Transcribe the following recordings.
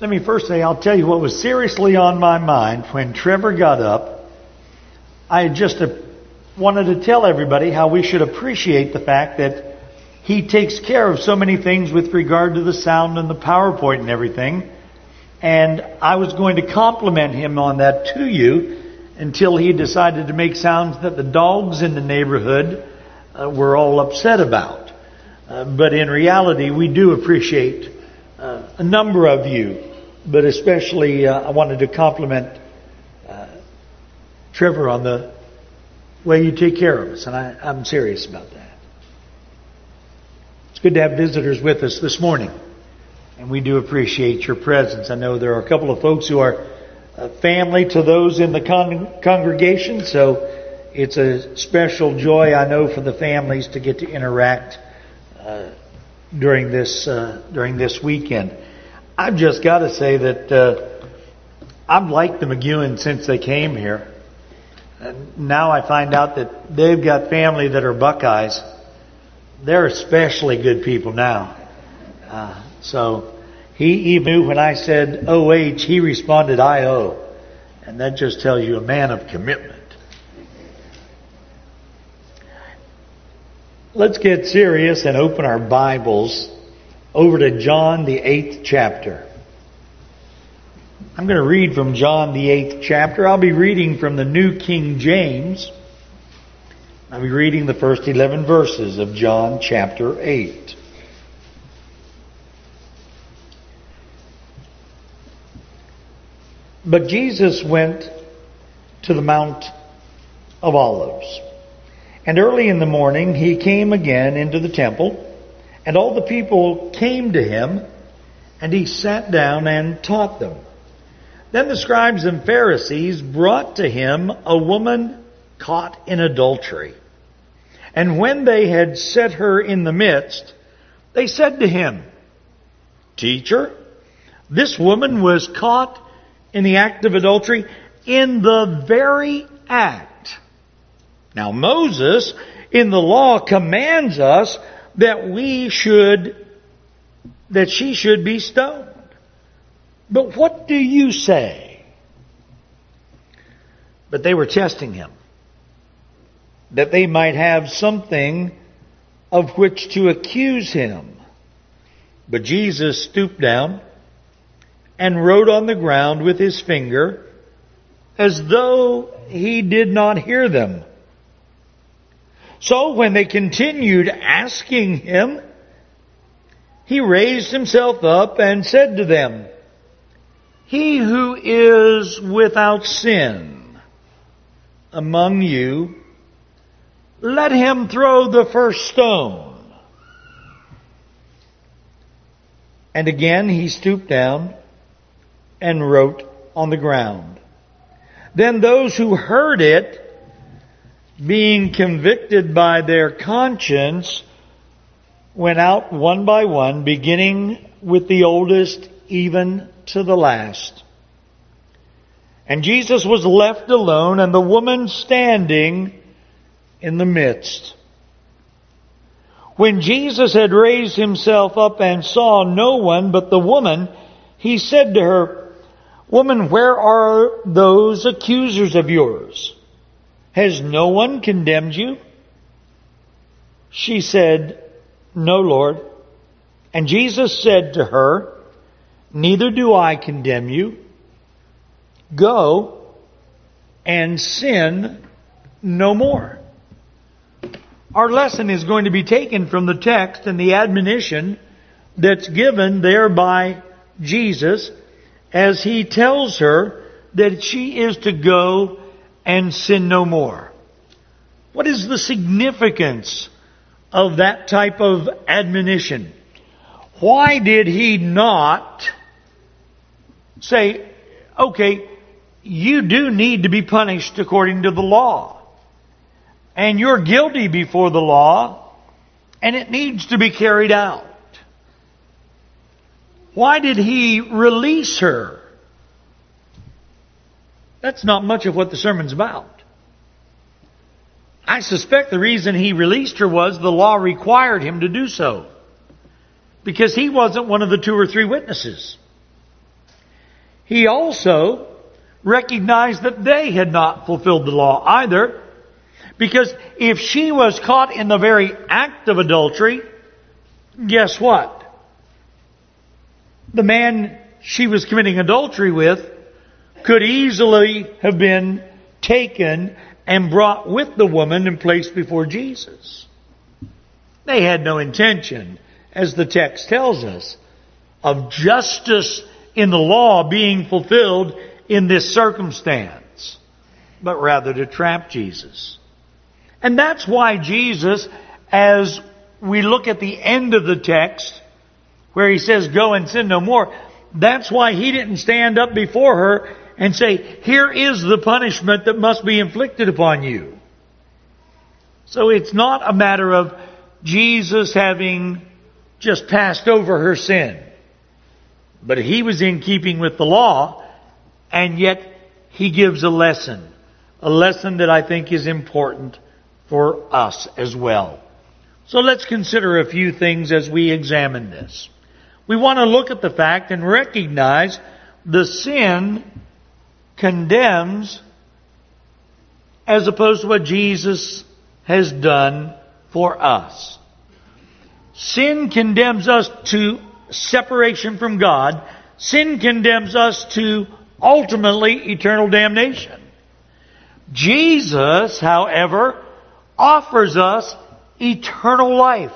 Let me first say, I'll tell you what was seriously on my mind when Trevor got up. I just wanted to tell everybody how we should appreciate the fact that he takes care of so many things with regard to the sound and the PowerPoint and everything. And I was going to compliment him on that to you until he decided to make sounds that the dogs in the neighborhood were all upset about. But in reality, we do appreciate a number of you. But especially, I wanted to compliment Trevor on the way you take care of us. And I'm serious about that. It's good to have visitors with us this morning. And we do appreciate your presence. I know there are a couple of folks who are family to those in the congregation. So it's a special joy, I know, for the families to get to interact during this weekend. I've just got to say that I've liked the McEwen since they came here. Now I find out that they've got family that are Buckeyes. They're especially good people now. So he even knew when I said OH, he responded IO. And that just tells you a man of commitment. Let's get serious and open our Bibles over to John, the 8th chapter. I'm going to read from John, the 8th chapter. I'll be reading from the New King James. I'll be reading the first 11 verses of John chapter 8. But Jesus went to the Mount of Olives. And early in the morning he came again into the temple. And all the people came to him, and he sat down and taught them. Then the scribes and Pharisees brought to him a woman caught in adultery. And when they had set her in the midst, they said to him, "Teacher, this woman was caught in the act of adultery, in the very act. Now Moses in the law commands us that she should be stoned. But what do you say?" But they were testing him, that they might have something of which to accuse him. But Jesus stooped down and wrote on the ground with his finger, as though he did not hear them. So when they continued asking him, he raised himself up and said to them, "He who is without sin among you, let him throw the first stone." And again he stooped down and wrote on the ground. Then those who heard it, being convicted by their conscience, went out one by one, beginning with the oldest even to the last. And Jesus was left alone, and the woman standing in the midst. When Jesus had raised himself up and saw no one but the woman, he said to her, "Woman, where are those accusers of yours? Has no one condemned you?" She said, "No, Lord." And Jesus said to her, "Neither do I condemn you. Go and sin no more." Our lesson is going to be taken from the text and the admonition that's given there by Jesus as he tells her that she is to go and sin no more. What is the significance of that type of admonition? Why did he not say, okay, you do need to be punished according to the law, and you're guilty before the law, and it needs to be carried out? Why did he release her? That's not much of what the sermon's about. I suspect the reason he released her was the law required him to do so, because he wasn't one of the 2 or 3 witnesses. He also recognized that they had not fulfilled the law either. Because if she was caught in the very act of adultery, guess what? The man she was committing adultery with could easily have been taken and brought with the woman and placed before Jesus. They had no intention, as the text tells us, of justice in the law being fulfilled in this circumstance, but rather to trap Jesus. And that's why Jesus, as we look at the end of the text, where he says, go and sin no more, that's why he didn't stand up before her and say, here is the punishment that must be inflicted upon you. So it's not a matter of Jesus having just passed over her sin. But he was in keeping with the law, and yet he gives a lesson that I think is important for us as well. So let's consider a few things as we examine this. We want to look at the fact and recognize the sin condemns as opposed to what Jesus has done for us. Sin condemns us to separation from God. Sin condemns us to ultimately eternal damnation. Jesus, however, offers us eternal life.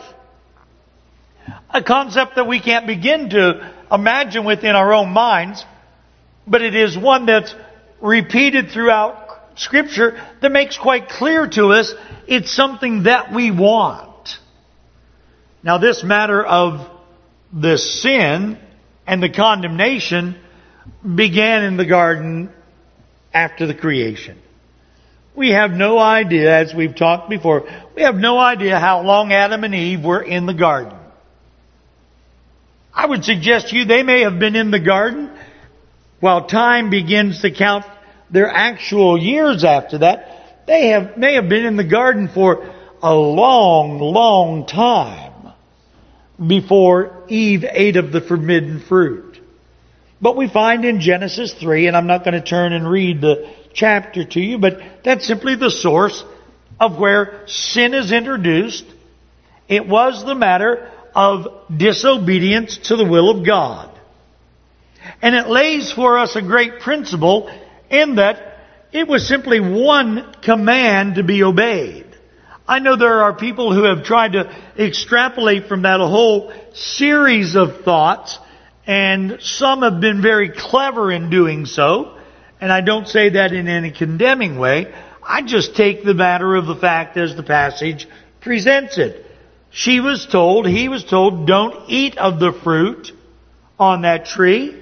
A concept that we can't begin to imagine within our own minds, but it is one that's repeated throughout Scripture that makes quite clear to us it's something that we want. Now, this matter of the sin and the condemnation began in the garden after the creation. We have no idea, as we've talked before, we have no idea how long Adam and Eve were in the garden. I would suggest to you they may have been in the garden while time begins to count their actual years after that. They may have been in the garden for a long, long time before Eve ate of the forbidden fruit. But we find in Genesis 3, and I'm not going to turn and read the chapter to you, but that's simply the source of where sin is introduced. It was the matter of disobedience to the will of God. And it lays for us a great principle in that it was simply one command to be obeyed. I know there are people who have tried to extrapolate from that a whole series of thoughts, and some have been very clever in doing so. And I don't say that in any condemning way. I just take the matter of the fact as the passage presents it. He was told, don't eat of the fruit on that tree.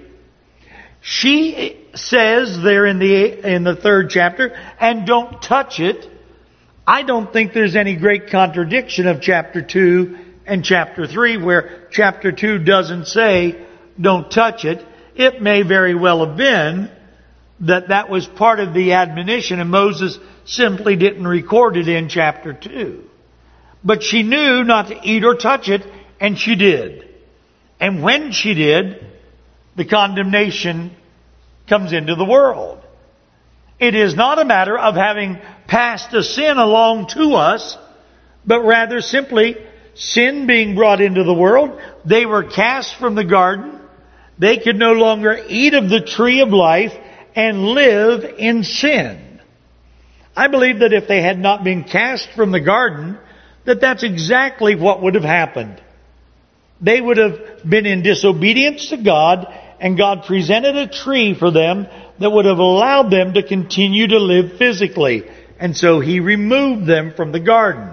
She says there in the 3rd chapter, and don't touch it. I don't think there's any great contradiction of chapter 2 and chapter 3, where chapter 2 doesn't say, don't touch it. It may very well have been that was part of the admonition, and Moses simply didn't record it in chapter 2. But she knew not to eat or touch it, and she did. And when she did, the condemnation comes into the world. It is not a matter of having passed a sin along to us, but rather simply sin being brought into the world. They were cast from the garden. They could no longer eat of the tree of life and live in sin. I believe that if they had not been cast from the garden, that's exactly what would have happened. They would have been in disobedience to God, and God presented a tree for them that would have allowed them to continue to live physically. And so He removed them from the garden.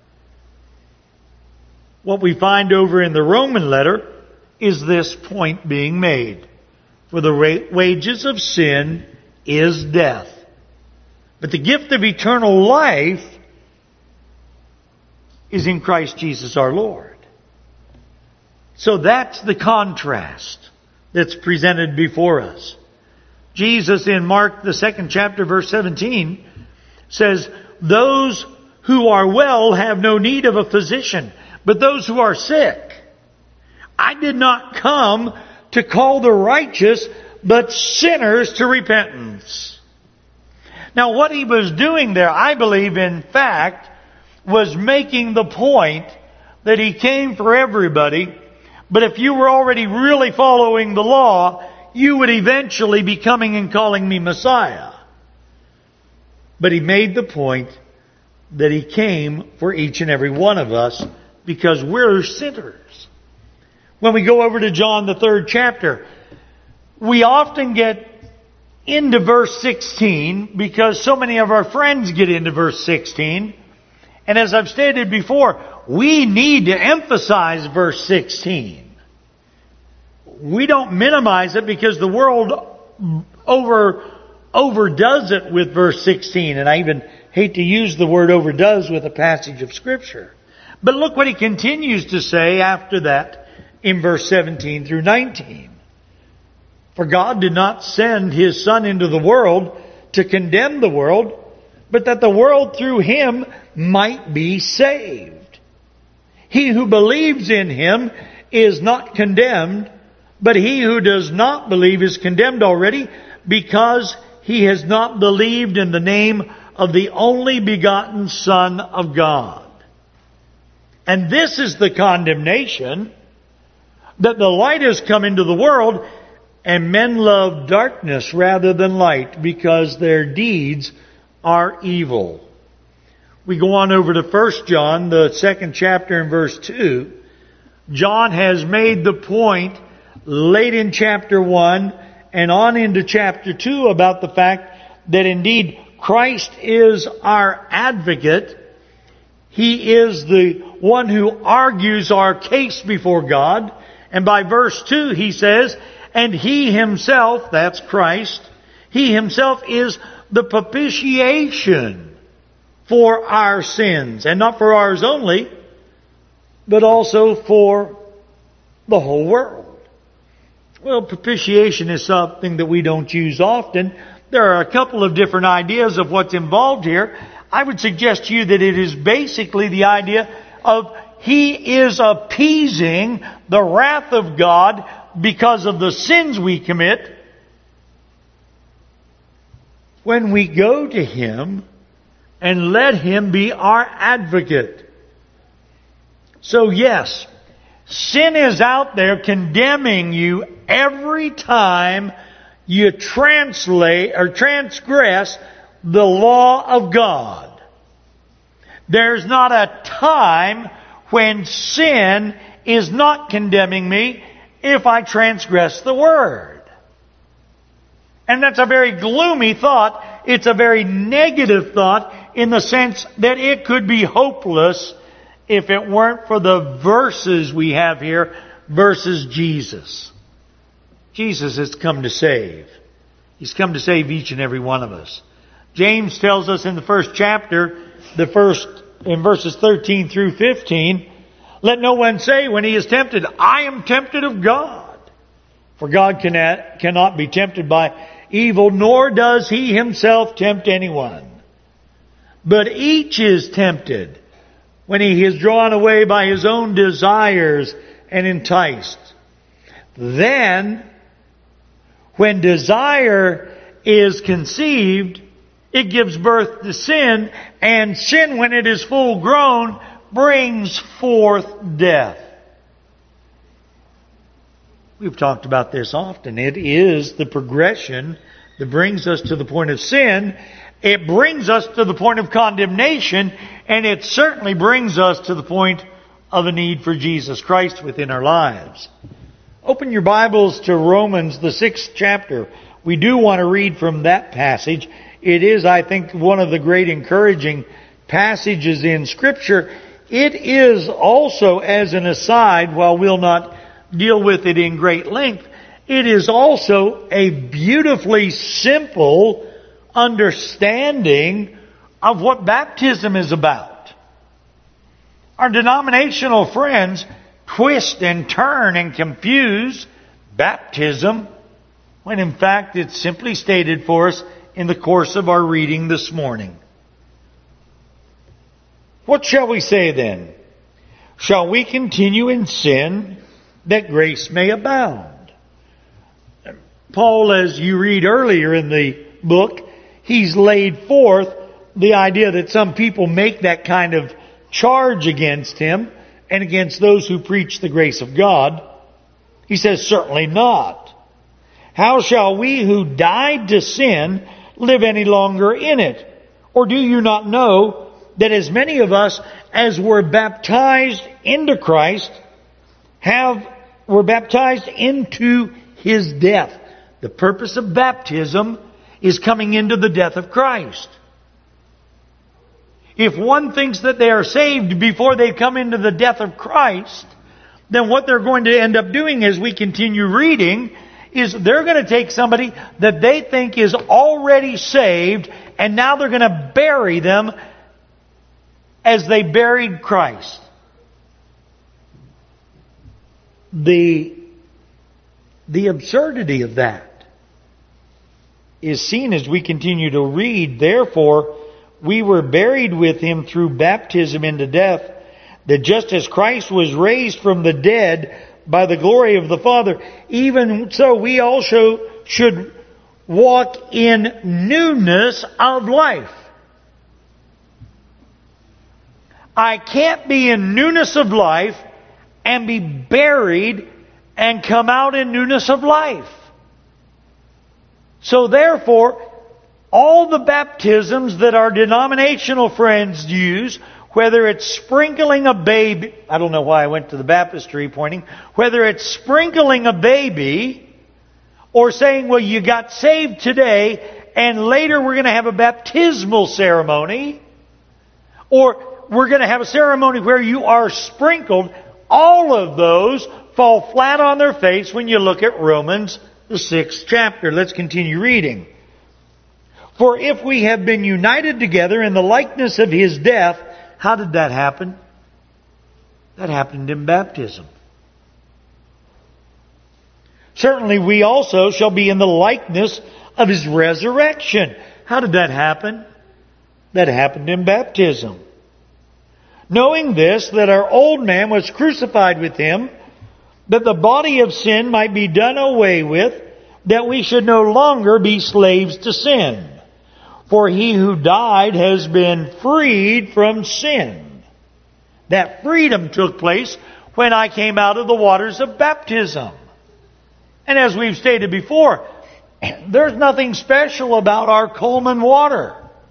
What we find over in the Roman letter is this point being made. For the wages of sin is death. But the gift of eternal life is in Christ Jesus our Lord. So that's the contrast that's presented before us. Jesus in Mark, the 2nd chapter, verse 17, says, those who are well have no need of a physician, but those who are sick. I did not come to call the righteous, but sinners to repentance. Now what he was doing there, I believe in fact, was making the point that he came for everybody, but if you were already really following the law, you would eventually be coming and calling me Messiah. But he made the point that he came for each and every one of us because we're sinners. When we go over to John, the 3rd chapter, we often get into verse 16 because so many of our friends get into verse 16. And as I've stated before, we need to emphasize verse 16. We don't minimize it because the world overdoes it with verse 16. And I even hate to use the word overdoes with a passage of Scripture. But look what he continues to say after that in verse 17 through 19. For God did not send His Son into the world to condemn the world, but that the world through Him might be saved. He who believes in Him is not condemned, but he who does not believe is condemned already, because he has not believed in the name of the only begotten Son of God. And this is the condemnation, that the light has come into the world, and men love darkness rather than light, because their deeds are evil. We go on over to 1 John, the 2nd chapter and verse 2. John has made the point late in chapter 1 and on into chapter 2 about the fact that indeed Christ is our advocate. He is the one who argues our case before God. And by verse 2 he says, and He Himself, that's Christ, He Himself is the propitiation for our sins. And not for ours only, but also for the whole world. Well, propitiation is something that we don't use often. There are a couple of different ideas of what's involved here. I would suggest to you that it is basically the idea of He is appeasing the wrath of God because of the sins we commit when we go to Him and let Him be our advocate. So yes, sin is out there condemning you every time you translate or transgress the law of God. There's not a time when sin is not condemning me if I transgress the Word. And that's a very gloomy thought. It's a very negative thought in the sense that it could be hopeless if it weren't for the verses we have here versus Jesus. Jesus has come to save. He's come to save each and every one of us. James tells us in the 1st chapter, in verses 13 through 15, let no one say when he is tempted, I am tempted of God. For God cannot be tempted by evil, nor does He Himself tempt anyone. But each is tempted when he is drawn away by his own desires and enticed. Then, when desire is conceived, it gives birth to sin, and sin, when it is full grown, brings forth death. We've talked about this often. It is the progression that brings us to the point of sin. It brings us to the point of condemnation, and it certainly brings us to the point of a need for Jesus Christ within our lives. Open your Bibles to Romans, the 6th chapter. We do want to read from that passage. It is, I think, one of the great encouraging passages in Scripture. It is also, as an aside, while we'll not deal with it in great length, it is also a beautifully simple understanding of what baptism is about. Our denominational friends twist and turn and confuse baptism when in fact it's simply stated for us in the course of our reading this morning. What shall we say then? Shall we continue in sin that grace may abound? Paul, as you read earlier in the book, he's laid forth the idea that some people make that kind of charge against him and against those who preach the grace of God. He says, certainly not. How shall we who died to sin live any longer in it? Or do you not know that as many of us as were baptized into Christ were baptized into His death? The purpose of baptism is coming into the death of Christ. If one thinks that they are saved before they come into the death of Christ, then what they're going to end up doing as we continue reading is they're going to take somebody that they think is already saved, and now they're going to bury them as they buried Christ. The absurdity of that is seen as we continue to read. Therefore, we were buried with Him through baptism into death, that just as Christ was raised from the dead by the glory of the Father, even so we also should walk in newness of life. I can't be in newness of life and be buried and come out in newness of life. So therefore, all the baptisms that our denominational friends use, whether it's sprinkling a baby, I don't know why I went to the baptistry pointing, whether it's sprinkling a baby or saying, well, you got saved today and later we're going to have a baptismal ceremony, or we're going to have a ceremony where you are sprinkled, all of those fall flat on their face when you look at Romans, the 6th chapter. Let's continue reading. For if we have been united together in the likeness of His death, how did that happen? That happened in baptism. Certainly we also shall be in the likeness of His resurrection. How did that happen? That happened in baptism. Knowing this, that our old man was crucified with Him, that the body of sin might be done away with, that we should no longer be slaves to sin. For he who died has been freed from sin. That freedom took place when I came out of the waters of baptism. And as we've stated before, there's nothing special about our Coleman water.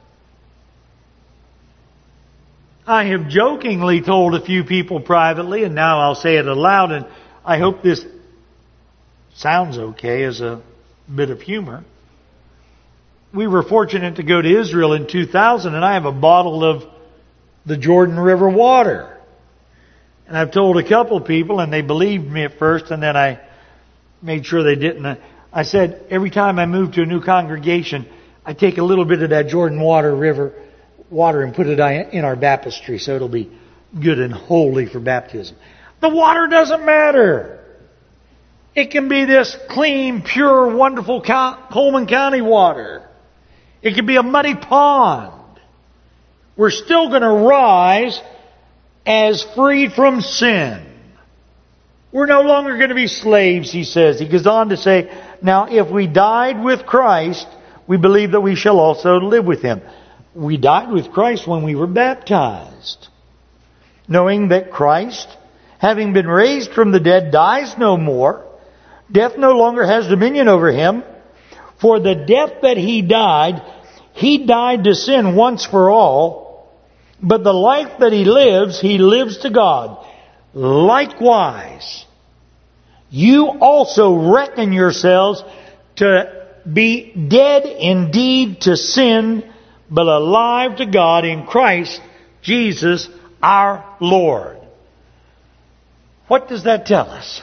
I have jokingly told a few people privately, and now I'll say it aloud, and I hope this sounds okay as a bit of humor. We were fortunate to go to Israel in 2000, and I have a bottle of the Jordan River water. And I've told a couple of people, and they believed me at first, and then I made sure they didn't. I said, every time I move to a new congregation, I take a little bit of that Jordan River water and put it in our baptistry so it'll be good and holy for baptism. The water doesn't matter. It can be this clean, pure, wonderful Coleman County water. It can be a muddy pond. We're still going to rise as freed from sin. We're no longer going to be slaves, he says. He goes on to say, now if we died with Christ, we believe that we shall also live with Him. We died with Christ when we were baptized. Knowing that Christ, having been raised from the dead, dies no more. Death no longer has dominion over Him. For the death that He died to sin once for all. But the life that He lives to God. Likewise, you also reckon yourselves to be dead indeed to sin, but alive to God in Christ Jesus our Lord. What does that tell us?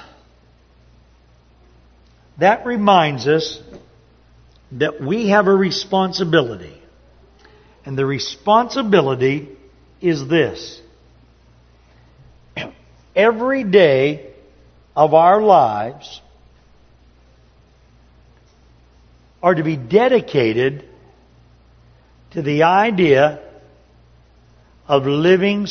That reminds us that we have a responsibility. And the responsibility is this. Every day of our lives are to be dedicated to the idea of living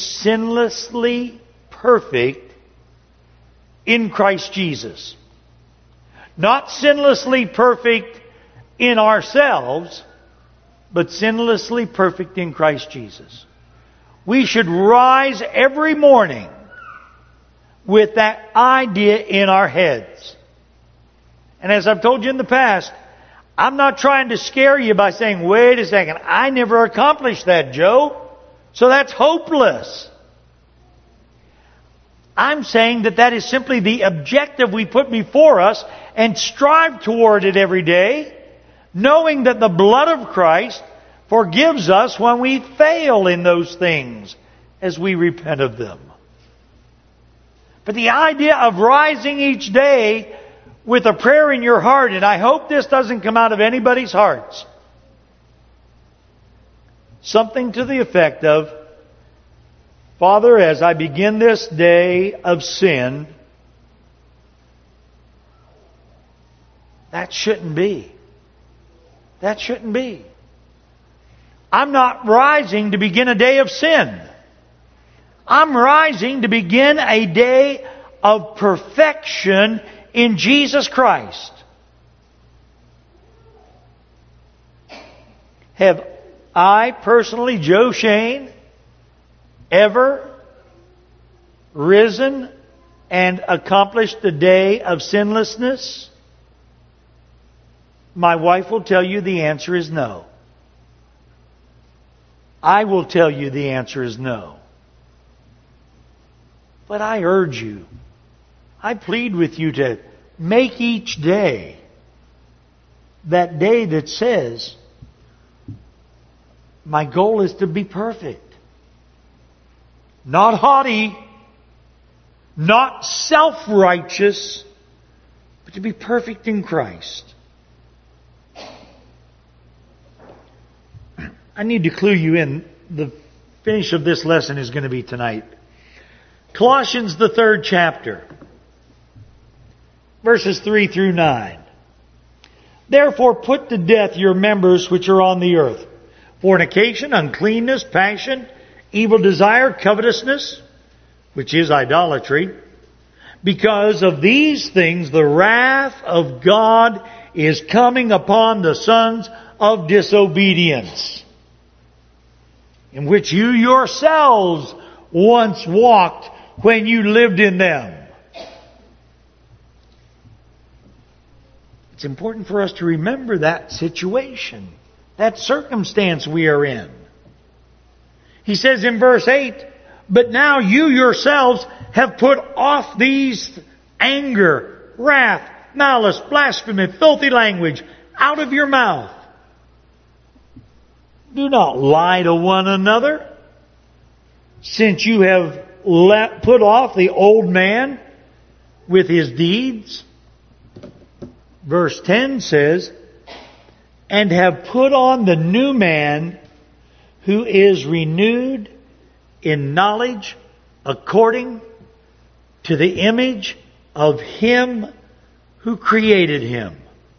sinlessly perfect in Christ Jesus. Not sinlessly perfect in ourselves, but sinlessly perfect in Christ Jesus. We should rise every morning with that idea in our heads. And as I've told you in the past, I'm not trying to scare you by saying, wait a second, I never accomplished that, Joe, so that's hopeless. I'm saying that is simply the objective we put before us and strive toward it every day, knowing that the blood of Christ forgives us when we fail in those things as we repent of them. But the idea of rising each day with a prayer in your heart, and I hope this doesn't come out of anybody's hearts, something to the effect of, Father, as I begin this day of sin, that shouldn't be. That shouldn't be. I'm not rising to begin a day of sin. I'm rising to begin a day of perfection in Jesus Christ. Have I personally, Joe Shane, ever risen and accomplished the day of sinlessness? My wife will tell you the answer is no. I will tell you the answer is no. But I urge you, I plead with you to make each day that day that says, my goal is to be perfect. Not haughty, not self-righteous, but to be perfect in Christ. I need to clue you in. The finish of this lesson is going to be tonight. Colossians, the 3rd chapter, verses 3 through 9. Therefore put to death your members which are on the earth: fornication, uncleanness, passion, evil desire, covetousness, which is idolatry. Because of these things the wrath of God is coming upon the sons of disobedience, in which you yourselves once walked when you lived in them. It's important for us to remember that situation, that circumstance we are in. He says in verse 8, but now you yourselves have put off these anger, wrath, malice, blasphemy, filthy language out of your mouth. Do not lie to one another, since you have put off the old man with his deeds. Verse 10 says, and have put on the new man, who is renewed in knowledge according to the image of Him who created him.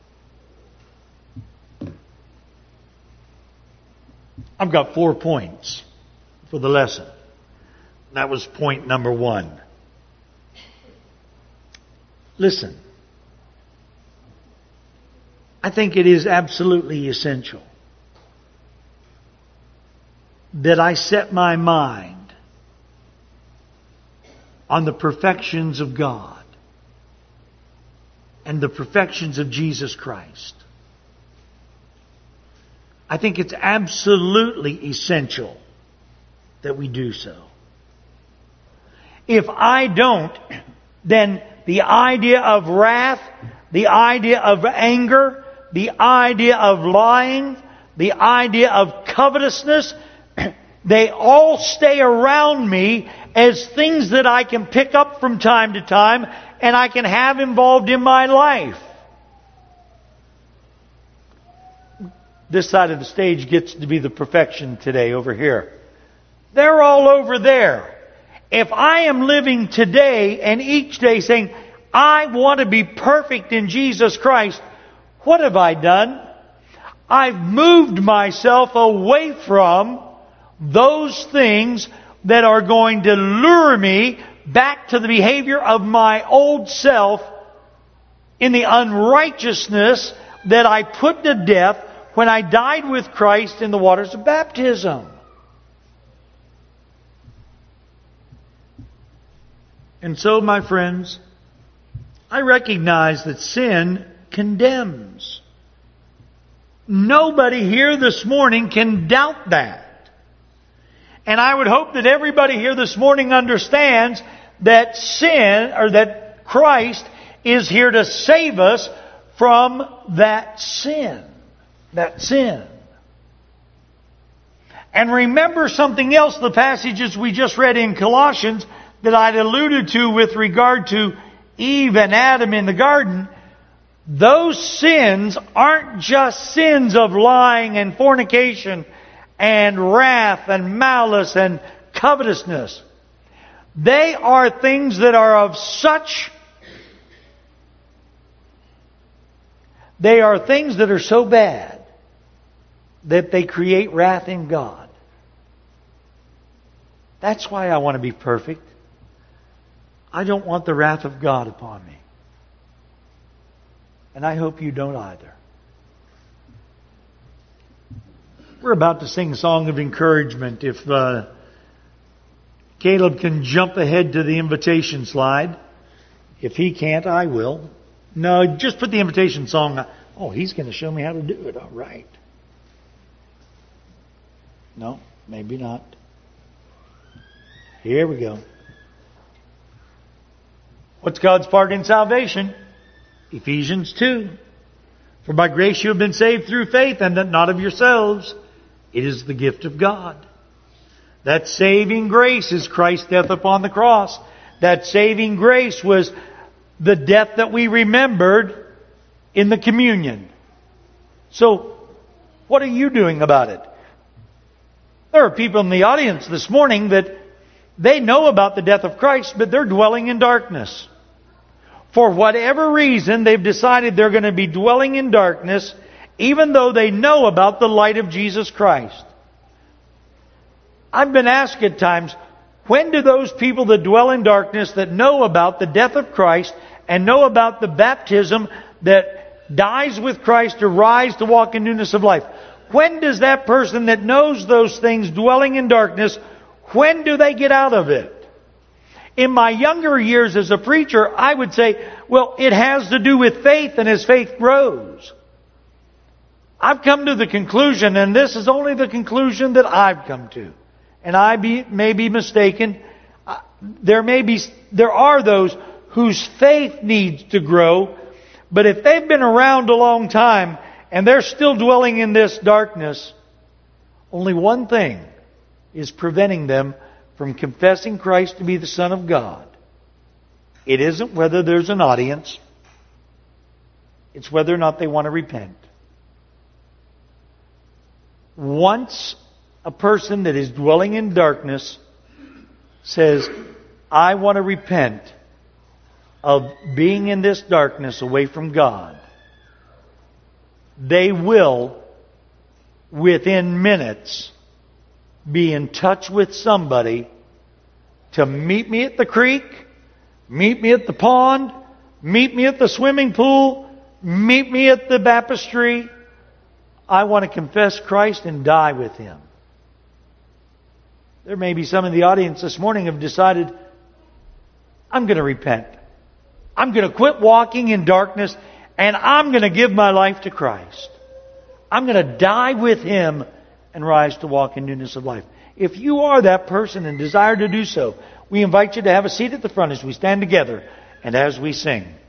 I've got 4 points for the lesson. That was point number 1. Listen. I think it is absolutely essential that I set my mind on the perfections of God and the perfections of Jesus Christ. I think it's absolutely essential that we do so. If I don't, then the idea of wrath, the idea of anger, the idea of lying, the idea of covetousness, they all stay around me as things that I can pick up from time to time and I can have involved in my life. This side of the stage gets to be the perfection today over here. They're all over there. If I am living today and each day saying, I want to be perfect in Jesus Christ, what have I done? I've moved myself away from those things that are going to lure me back to the behavior of my old self in the unrighteousness that I put to death when I died with Christ in the waters of baptism. And so, my friends, I recognize that sin condemns. Nobody here this morning can doubt that. And I would hope that everybody here this morning understands that sin, or that Christ is here to save us from that sin. That sin. And remember something else, the passages we just read in Colossians that I'd alluded to with regard to Eve and Adam in the garden. Those sins aren't just sins of lying and fornication and wrath and malice and covetousness. They are things that are of such... They are things that are so bad that they create wrath in God. That's why I want to be perfect. I don't want the wrath of God upon me. And I hope you don't either. We're about to sing a song of encouragement. If Caleb can jump ahead to the invitation slide. If he can't, I will. No, just put the invitation song. Oh, he's going to show me how to do it. All right. No, maybe not. Here we go. What's God's part in salvation? Ephesians 2. For by grace you have been saved through faith, and that not of yourselves. It is the gift of God. That saving grace is Christ's death upon the cross. That saving grace was the death that we remembered in the communion. So, what are you doing about it? There are people in the audience this morning that they know about the death of Christ, but they're dwelling in darkness. For whatever reason, they've decided they're going to be dwelling in darkness, even though they know about the light of Jesus Christ. I've been asked at times, when do those people that dwell in darkness, that know about the death of Christ and know about the baptism that dies with Christ to rise to walk in newness of life, when does that person that knows those things dwelling in darkness, when do they get out of it? In my younger years as a preacher, I would say, well, it has to do with faith, and as faith grows. I've come to the conclusion, and this is only the conclusion that I've come to, and I may be mistaken. There are those whose faith needs to grow, but if they've been around a long time and they're still dwelling in this darkness, only one thing is preventing them from confessing Christ to be the Son of God. It isn't whether there's an audience. It's whether or not they want to repent. Once a person that is dwelling in darkness says, I want to repent of being in this darkness away from God, they will, within minutes, be in touch with somebody to meet me at the creek, meet me at the pond, meet me at the swimming pool, meet me at the baptistry. I want to confess Christ and die with Him. There may be some in the audience this morning who have decided, I'm going to repent. I'm going to quit walking in darkness, and I'm going to give my life to Christ. I'm going to die with Him and rise to walk in newness of life. If you are that person and desire to do so, we invite you to have a seat at the front as we stand together and as we sing.